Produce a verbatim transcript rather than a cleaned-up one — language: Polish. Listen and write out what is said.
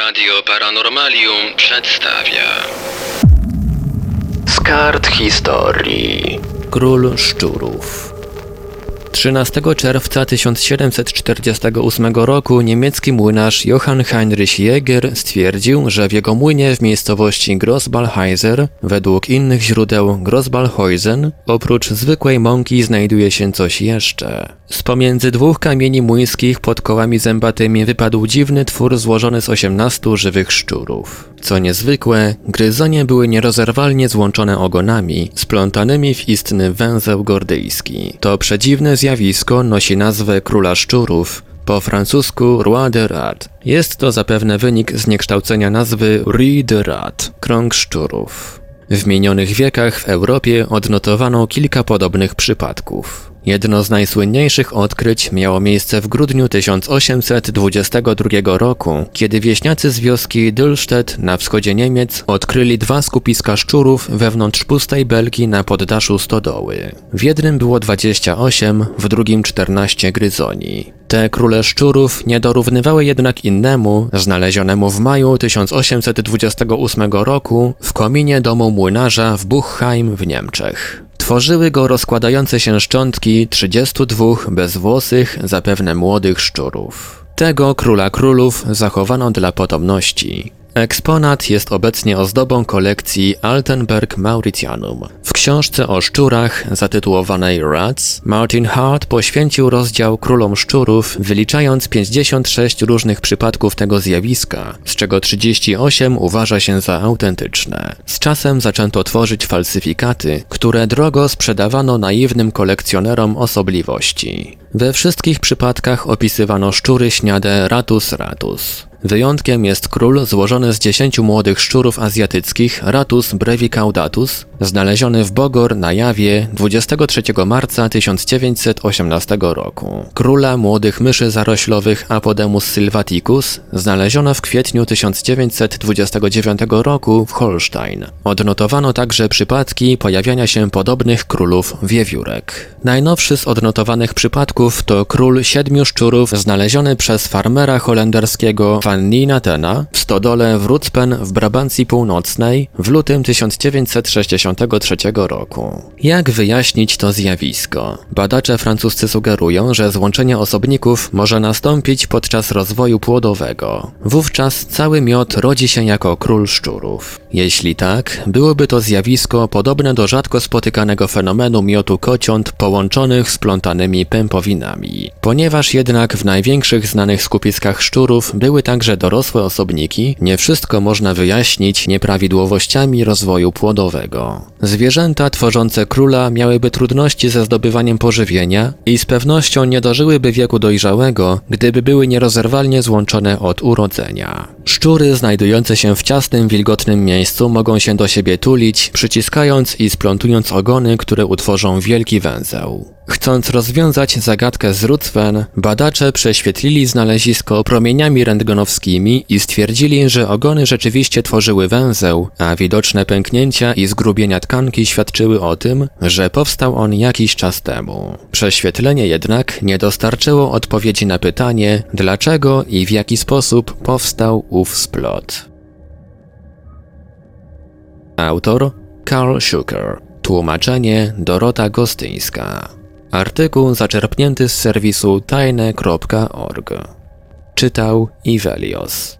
Radio Paranormalium przedstawia Z kart historii Król Szczurów. trzynastego czerwca tysiąc siedemset czterdziestego ósmego roku niemiecki młynarz Johann Heinrich Jäger stwierdził, że w jego młynie w miejscowości Grossballheiser, według innych źródeł Grossballhäusen, oprócz zwykłej mąki znajduje się coś jeszcze. Z pomiędzy dwóch kamieni młyńskich pod kołami zębatymi wypadł dziwny twór złożony z osiemnastu żywych szczurów. Co niezwykłe, gryzonie były nierozerwalnie złączone ogonami, splątanymi w istny węzeł gordyjski. To przedziwne zjawisko nosi nazwę Króla Szczurów, po francusku Roi de Rat. Jest to zapewne wynik zniekształcenia nazwy Rue de Rat, krąg szczurów. W minionych wiekach w Europie odnotowano kilka podobnych przypadków. Jedno z najsłynniejszych odkryć miało miejsce w grudniu tysiąc osiemset dwudziestego drugiego roku, kiedy wieśniacy z wioski Dülstedt na wschodzie Niemiec odkryli dwa skupiska szczurów wewnątrz pustej belki na poddaszu stodoły. W jednym było dwadzieścia osiem, w drugim czternaście gryzoni. Te króle szczurów nie dorównywały jednak innemu, znalezionemu w maju tysiąc osiemset dwudziestego ósmego roku w kominie domu młynarza w Buchheim w Niemczech. Tworzyły go rozkładające się szczątki trzydziestu dwóch bezwłosych, zapewne młodych szczurów. Tego króla królów zachowano dla potomności. Eksponat jest obecnie ozdobą kolekcji Altenberg Mauritianum. W książce o szczurach zatytułowanej Rats Martin Hart poświęcił rozdział królom szczurów, wyliczając pięćdziesiąt sześć różnych przypadków tego zjawiska, z czego trzydzieści osiem uważa się za autentyczne. Z czasem zaczęto tworzyć falsyfikaty, które drogo sprzedawano naiwnym kolekcjonerom osobliwości. We wszystkich przypadkach opisywano szczury śniade Ratus ratus. Wyjątkiem jest król złożony z dziesięciu młodych szczurów azjatyckich Ratus brevicaudatus, znaleziony w Bogor na Jawie dwudziestego trzeciego marca tysiąc dziewięćset osiemnastego roku. Króla młodych myszy zaroślowych Apodemus sylvaticus znaleziono w kwietniu tysiąc dziewięćset dwudziestego dziewiątego roku w Holstein. Odnotowano także przypadki pojawiania się podobnych królów wiewiórek. Najnowszy z odnotowanych przypadków to król siedmiu szczurów znaleziony przez farmera holenderskiego Van Nienatena w stodole w Rutzpen w Brabancji Północnej w lutym tysiąc dziewięćset sześćdziesiątego trzeciego roku. Jak wyjaśnić to zjawisko? Badacze francuscy sugerują, że złączenie osobników może nastąpić podczas rozwoju płodowego. Wówczas cały miod rodzi się jako król szczurów. Jeśli tak, byłoby to zjawisko podobne do rzadko spotykanego fenomenu miotu kociąt połączonych splątanymi pępowinami. Ponieważ jednak w największych znanych skupiskach szczurów były także dorosłe osobniki, nie wszystko można wyjaśnić nieprawidłowościami rozwoju płodowego. Zwierzęta tworzące króla miałyby trudności ze zdobywaniem pożywienia i z pewnością nie dożyłyby wieku dojrzałego, gdyby były nierozerwalnie złączone od urodzenia. Szczury znajdujące się w ciasnym, wilgotnym miejscu mogą się do siebie tulić, przyciskając i splątując ogony, które utworzą wielki węzeł. Chcąc rozwiązać zagadkę z Rutzpen, badacze prześwietlili znalezisko promieniami rentgenowskimi i stwierdzili, że ogony rzeczywiście tworzyły węzeł, a widoczne pęknięcia i zgrubienia tkanki świadczyły o tym, że powstał on jakiś czas temu. Prześwietlenie jednak nie dostarczyło odpowiedzi na pytanie, dlaczego i w jaki sposób powstał ów splot. Autor Karl Schuker. Tłumaczenie Dorota Gostyńska. Artykuł zaczerpnięty z serwisu tajne kropka org. Czytał Ivelios.